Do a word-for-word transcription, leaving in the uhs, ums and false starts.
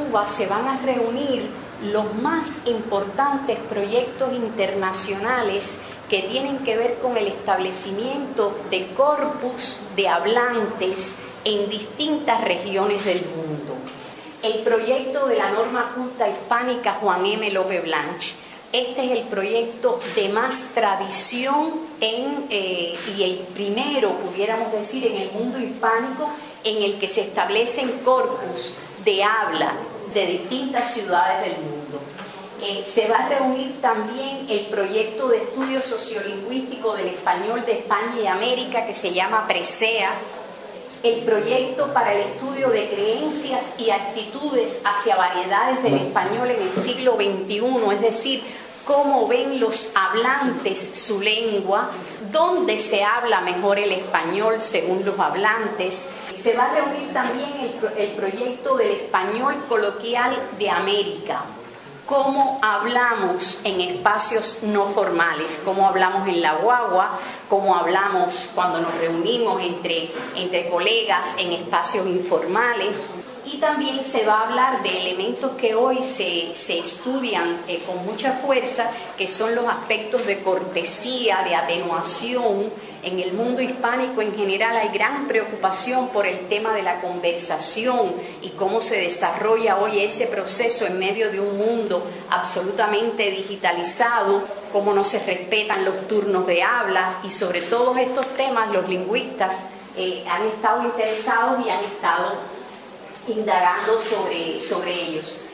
Cuba se van a reunir los más importantes proyectos internacionales que tienen que ver con el establecimiento de corpus de hablantes en distintas regiones del mundo. El proyecto de la norma culta hispánica Juan M. López Blanch. Este es el proyecto de más tradición en, eh, y el primero, pudiéramos decir, en el mundo hispánico en el que se establecen corpus de habla de distintas ciudades del mundo. Eh, se va a reunir también el proyecto de estudio sociolingüístico del español de España y América, que se llama PRESEA, el proyecto para el estudio de creencias y actitudes hacia variedades del español en el siglo veintiuno, es decir, cómo ven los hablantes su lengua, dónde se habla mejor el español según los hablantes. Se va a reunir también el, el proyecto del español coloquial de América, cómo hablamos en espacios no formales, cómo hablamos en la guagua, cómo hablamos cuando nos reunimos entre, entre colegas en espacios informales. Y también se va a hablar de elementos que hoy se, se estudian eh, con mucha fuerza, que son los aspectos de cortesía, de atenuación. En el mundo hispánico en general hay gran preocupación por el tema de la conversación y cómo se desarrolla hoy ese proceso en medio de un mundo absolutamente digitalizado, cómo no se respetan los turnos de habla, y sobre todos estos temas los lingüistas eh, han estado interesados y han estado indagando sobre, sobre ellos.